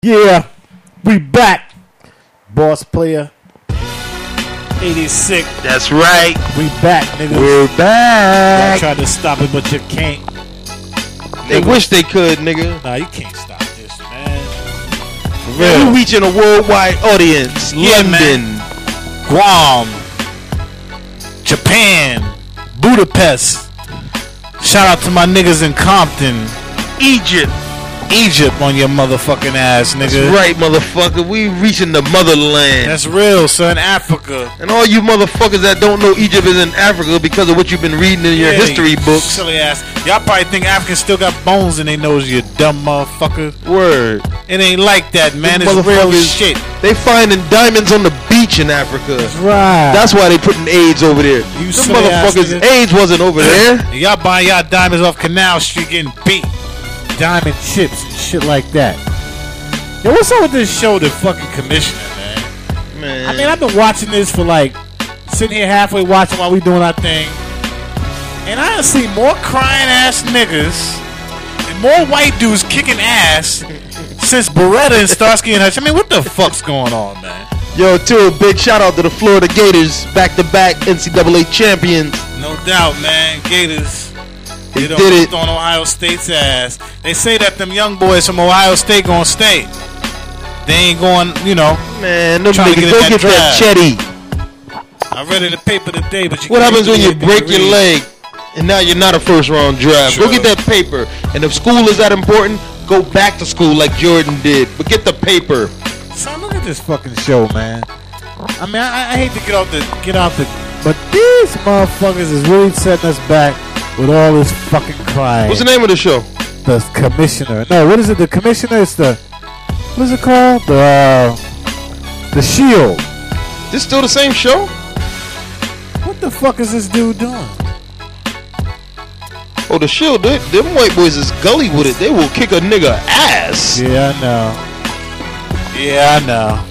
Yeah, we back. Boss player 86. That's right. We back, nigga. We're back. Y'all tried to stop it, but you can't. They wish they could, nigga. Nah, you can't stop this, man. For Yeah, real. we're reaching a worldwide audience. Yeah, London, Guam, Japan, Budapest. Shout out to my niggas in Compton, Egypt on your motherfucking ass, nigga. That's right, motherfucker. We reaching the motherland. That's real, son. Africa. And all you motherfuckers that don't know Egypt is in Africa because of what you've been reading in your history books. Silly ass. Y'all probably think Africans still got bones in their nose, you dumb motherfucker. Word. It ain't like that, man. Them It's real motherfuckers, shit. They finding diamonds on the beach in Africa. That's right. That's why they putting AIDS over there. You Them silly ass motherfuckers, niggas. AIDS wasn't over there. Y'all buying y'all diamonds off Canal Street getting beat. Diamond chips and shit like that. Yo, what's up with this show, The Fucking Commissioner, man? I mean, I've been watching this for like, sitting here halfway watching while we doing our thing. And I done see more crying ass niggas and more white dudes kicking ass since Beretta and Starsky and Hutch. I mean, what the fuck's going on, man? Yo, too, big shout out to the Florida Gators, back-to-back NCAA champions. No doubt, man. Gators. They They did it. on Ohio State's ass. They say that them young boys from Ohio State gonna stay. They ain't going, you know. Man, them Trying to niggas, get go in get that that chetty. I read in the paper today, but you What can't happens when do you anything break to your read. leg and now you're not a first-round draft? Sure. Go get that paper. And if school is that important, go back to school like Jordan did. But get the paper. Son, look at this fucking show, man. I mean, I hate to get out the, but these motherfuckers is really setting us back with all this fucking crying. What's the name of the show? The Commissioner. No, what is it? The Commissioner? It's the, what is it called? The Shield. This still the same show? What the fuck is this dude doing? Oh, the Shield. Them white boys is gully with it. They will kick a nigga ass. Yeah, I know. Yeah, I know.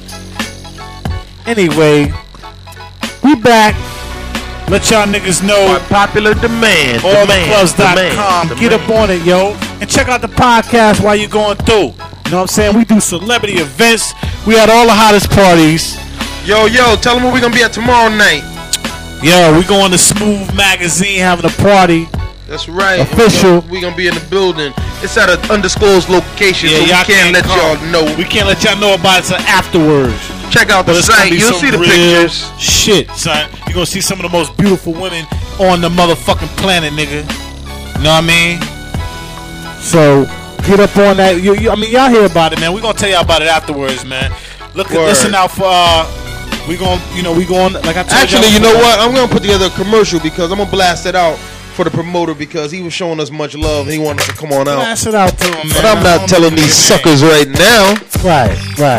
Anyway, we back. Let y'all niggas know. By popular demand. Alltheclubs.com. Get up on it, yo. And check out the podcast while you're going through. You know what I'm saying? We do celebrity events. We had all the hottest parties. Yo, tell them where we gonna be at tomorrow night. Yo, we going to Smooth Magazine having a party. That's right. Official. We gonna be in the building. It's at an undisclosed location, so we y'all can't let come. y'all know. We can't let y'all know about it until afterwards. Check out the But it's gonna site. be You'll some see the real pictures. shit, son. You're gonna see some of the most beautiful women on the motherfucking planet, nigga. You know what I mean? So get up on that. I mean, y'all hear about it, man. We're gonna tell y'all about it afterwards, man. Listen out for we going like I told Actually, y'all you know before. what? I'm gonna put together a commercial because I'm gonna blast it out for the promoter because he was showing us much love and he wanted us to come on out. Pass it out to him, man. But I'm not telling these suckers right now. Right.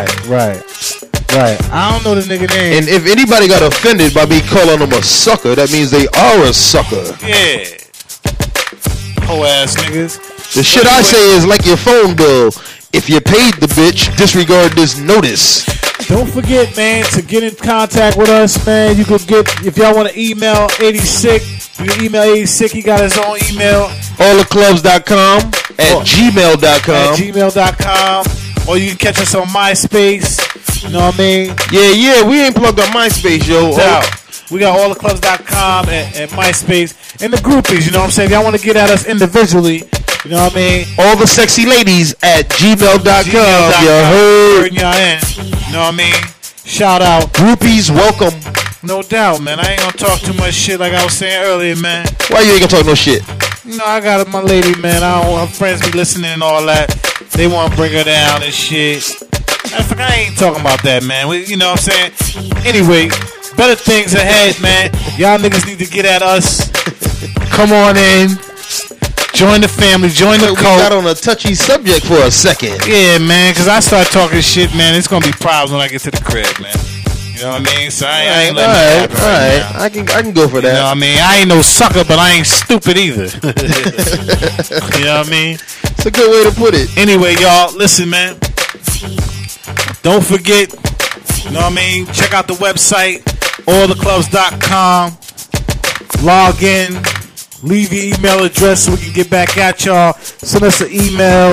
I don't know the nigga name. And if anybody got offended by me calling them a sucker, that means they are a sucker. Yeah. Whole ass niggas. The shit I say is like your phone bill. If you paid the bitch, disregard this notice. Don't forget, man, to get in contact with us, man. You could get, if y'all want to email 86, you can email 86. He got his own email. Alltheclubs.com at gmail.com. At gmail.com. Or you can catch us on MySpace. You know what I mean? Yeah, we ain't plugged on MySpace, yo. We got alltheclubs.com and MySpace. And the groupies, you know what I'm saying? If y'all want to get at us individually, you know what I mean? All the sexy ladies at gmail.com. You heard? Y'all in. You know what I mean? Shout out. Groupies, welcome. No doubt, man. I ain't gonna talk too much shit like I was saying earlier, man. Why you ain't gonna talk no shit? You know, I got my lady, man. Her friends be listening and all that. They want to bring her down and shit. I ain't talking about that, man. You know what I'm saying? Anyway, better things ahead, man. Y'all niggas need to get at us. Come on in. Join the family. Join the We cult. got on a touchy subject for a second. Yeah, man, because I start talking shit, man. It's going to be problems when I get to the crib, man. You know what I mean? So I ain't letting that happen right now. I can go for that. You know what I mean? I ain't no sucker, but I ain't stupid either. You know what I mean? It's a good way to put it. Anyway, y'all, listen, man. Don't forget, you know what I mean? Check out the website, alltheclubs.com. Log in. Leave your email address so we can get back at y'all. Send us an email.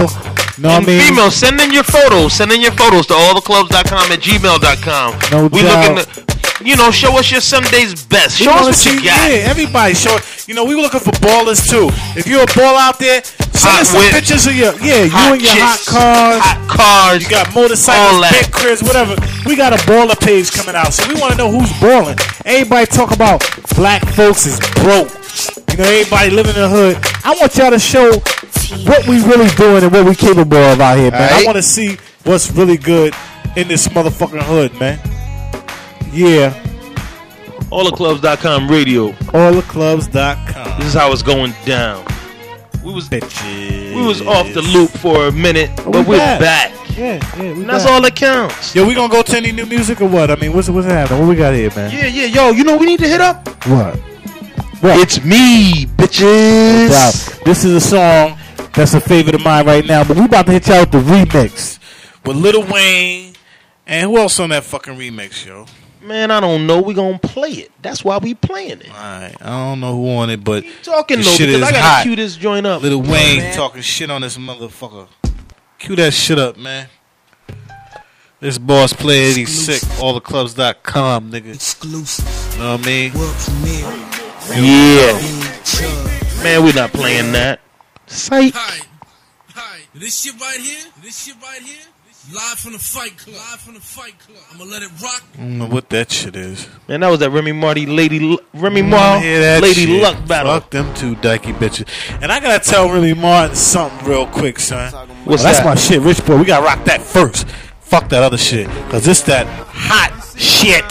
And females, send in your photos. Send in your photos to alltheclubs.com@gmail.com. No we doubt. looking to, show us your Sunday's best. Show us what you got. Yeah, everybody show it. We were looking for ballers too. If you're a baller out there, send us some pictures of you and your hot cars. You got motorcycles, big cribs, whatever. We got a baller page coming out, so we want to know who's balling. Everybody talk about black folks is broke. Everybody living in the hood. I want y'all to show what we really doing and what we capable of out here, man. I want to see what's really good in this motherfucking hood, man. Yeah. Alltheclubs.com radio. Alltheclubs.com. This is how it's going down. We was off the loop for a minute, but we're back. Yeah, that's all that counts. Yo, we gonna go to any new music or what? I mean, what's happening? What we got here, man? Yeah. Yo, we need to hit up? What? It's me, bitches. Wow. This is a song that's a favorite of mine right now, but we about to hit y'all with the remix with Lil Wayne and who else on that fucking remix, yo? Man, I don't know. We gonna play it. That's why we playing it. All right. I don't know who on it, but keep talking though, because I gotta cue this joint up. Lil Wayne talking shit on this motherfucker. Cue that shit up, man. This boss player, he's sick. Alltheclubs.com, nigga. Exclusive. Know what I mean? Yeah. Man, we're not playing that. Psych. Hi. This shit right here. Live from the Fight Club. I'm gonna let it rock. I don't know what that shit is. Man, that was that Remy Ma Lady Luck battle. Fuck them two dykey bitches. And I gotta tell Remy Martin something real quick, son. What's that's that? my shit, Rich Boy. We gotta rock that first. Fuck that other shit. Cause it's that hot shit.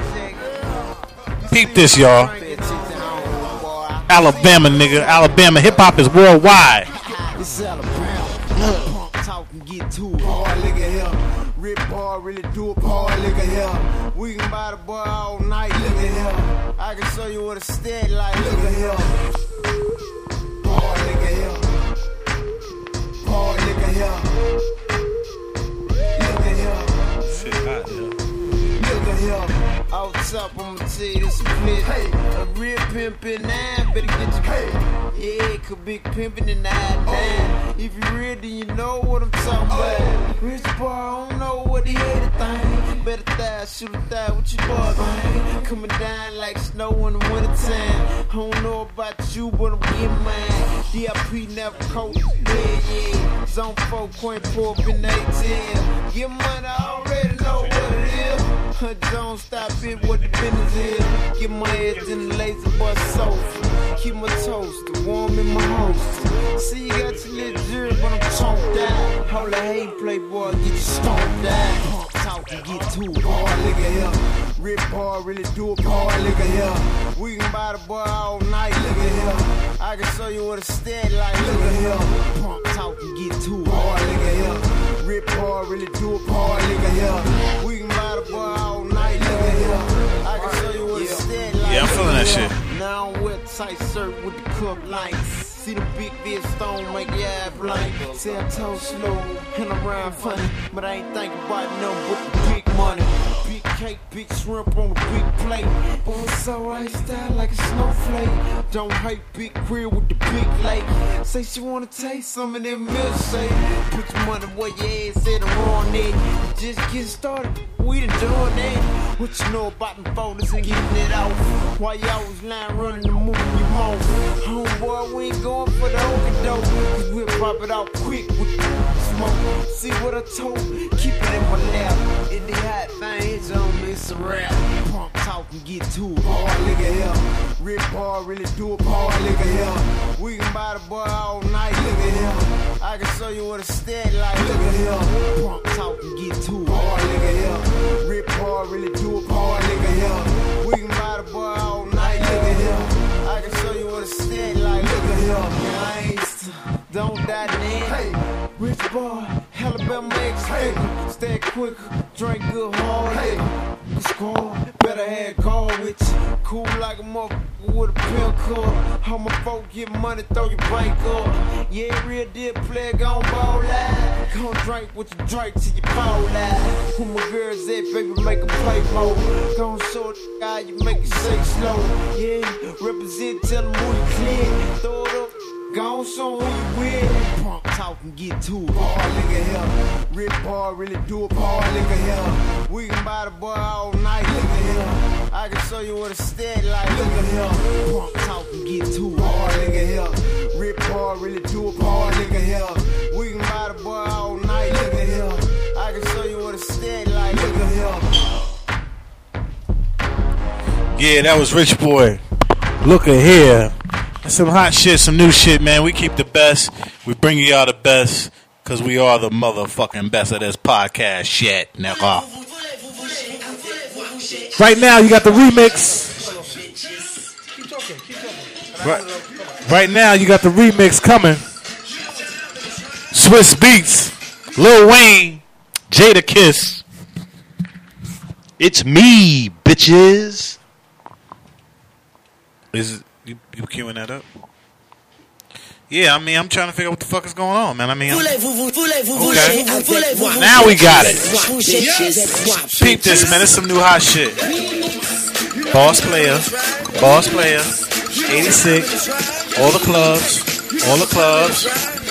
Peep this, y'all. Alabama, nigga. Alabama hip hop is worldwide. It's Alabama. Talk and get to it. Hard liquor here. Rip hard, really do it. Hard liquor here. We can buy the boy all night. Look at here. I can show you what a steady like. Look at here. Hard liquor here. Hard liquor here. Look at here. Shit hot, yo. Look at here. Out top, I'ma tell you this split. Hey. A real pimpin' now, better get your pay. Yeah, could be pimpin' in 9-9. If you real, then you know what I'm talking about. Rich boy, I don't know what he hated thing. Better die, shoot a die with your boy, man. Coming down like snow in the wintertime. I don't know about you, but I'm getting mine. DIP never coat. Yeah. Zone 4, coin pour up in 18. Get money, I already know what it is. Don't stop it, what the business is. Get my head in the laser boy sofa. Keep my toast warm in my host. See, you got your little jerk, but I'm chomped out. All the hate, playboy, get you stomped out. Talk and get to it. Hard liquor here. Rip hard, really do it. Hard liquor here. We can buy the boy all night. Look at here. I can show you what a steady like. Look at here. Pump, talk and get to it. Hard liquor here. Rip hard, really do it. Hard liquor here. We can buy the boy all night. Look at here. I can show you what a steady like. Yeah, I'm feeling that shit. Now I'm with tight shirt with the cup lights. See the big bitch stone make your eye blind. Say I talk slow and I'm around funny, but I ain't thinking about nothing but the big money. Big cake, big shrimp on a big plate. Oh, it's alright, style like a snowflake. Don't hate big crib with the big lake. Say she wanna taste some of them milkshake. Put your money where your ass at and on it. Just get started, we done doing that. What you know about them folders and getting it off? Why y'all was lying running the moving your mouth? Homeboy, we ain't going for the okey doke. Cause we'll pop it out quick with the smoke. See what I told? Keep it in my lap. If the hot thing is on me, it's a rap. Pump, talk and get to it. Hard liquor here. Rip hard, really do it. Hard liquor here. We can buy the boy all night. Look at here. I can show you what a steady like. Look at here. Pump, talk and get to it. Hard liquor here. Rip hard, really do it. Hard liquor here. We can buy the boy all night. Look at here. I can show you what a steady like. Look at here. Gangsta, don't die then. Hey, rich boy, Alabama X-Figure. Stay quicker, drink good hard. Hey, score, better have call with you. Cool like a motherfucker with a pill cut. How my folk get money, throw your bank up. Yeah, real deal player, gon' ball out. Gon' drink what you drink till you fall out. Who my girls at, baby, make a play more. Gon' show the guy, you make it shake slow. Yeah, represent, tell them who you clear. Throw it up. Gone so who you with? Punk talk and get to it. Ball nigga here. Rip ball, really do it. Ball nigga here. We can buy the boy all night. Nigga here. I can show you what a steady like. Nigga here. Punk talk and get to it. Ball nigga here. Rip ball, really do it. Ball nigga here. We can buy the boy all night. Nigga here. I can show you what a steady like. Nigga here. Yeah, that was Rich Boy. Look at here. That's some hot shit, some new shit, man. We keep the best. We bring y'all the best because we are the motherfucking best of this podcast shit, nigga. Right now, you got the remix. Right now, you got the remix coming. Swiss Beats, Lil Wayne, Jada Kiss. It's me, bitches. Is you queuing that up? Yeah, I mean, I'm trying to figure out what the fuck is going on, man. I mean, okay. Now we got it. Peep this, man. It's some new hot shit. Boss player, 86, all the clubs.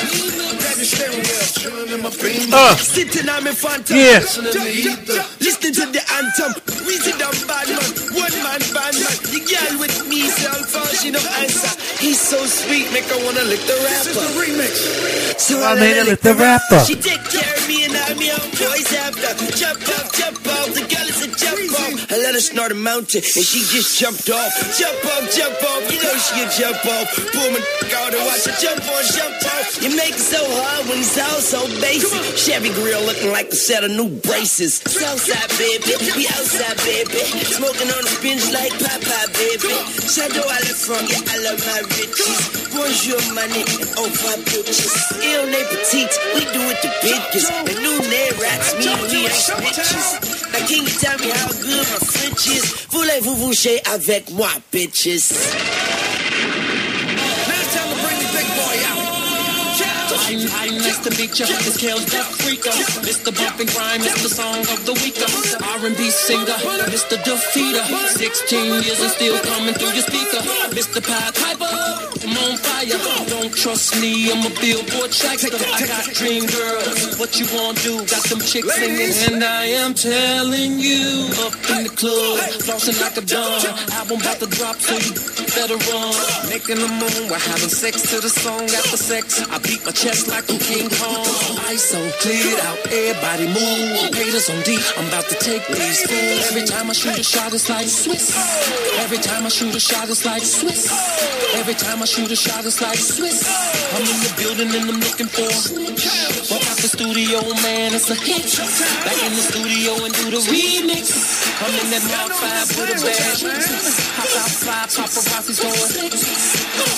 Yeah. Listening to the anthem. We see the bad man. One man bad man. The girl with me self she no answer. He's so sweet, make her wanna lick the rapper. This is the remix. So I made her lick the rapper. She take care of me and I'm your boys after. Jump off. The girl is a jump off. I let her snort a mountain and she just jumped off. Jump off. You know she can jump off. Boom and out and watch her jump off. You make it so hard when it's all so basic. Chevy grill looking like a set of new braces. Southside baby, we outside baby. Smoking on the bench like Popeye baby. Shadow I live from, yeah I love my riches. Bonjour money and over bitches. Il n'est petite, we do it the biggest. The new name rats me, we ain't snitches. Now can you tell me how good my French is? Voulez-vous coucher avec moi, bitches? I'm nice to meet ya. It's Kale's Death Freaker. Mr. Bump and Grind, Mr. Song of the Week. R&B singer, Mr. Defeater. 16 years and still coming through your speaker. Mr. Pied Piper, I'm on fire. Don't trust me, I'm a Billboard tracker. I got dream girls, what you wanna do? Got them chicks singing, and I am telling you, up in the club, flossing like a dawn. Album about to drop, so you better run. Making the moon, we're having sex to the song. After sex, I beat my chest like I'm King Kong. Ice on cleared out, everybody move. Haters on deep, I'm about to take these fools. Every time I shoot a shot, it's like Swiss. Every time I shoot a shot, it's like Swiss. Every time I shoot a shot, it's like Swiss. I'm in the building and I'm looking for walk out the studio, man, it's a hit. Back in the studio and do the remix. I'm in that Mark 5 with a bag. Hop out, fly, paparazzi's going.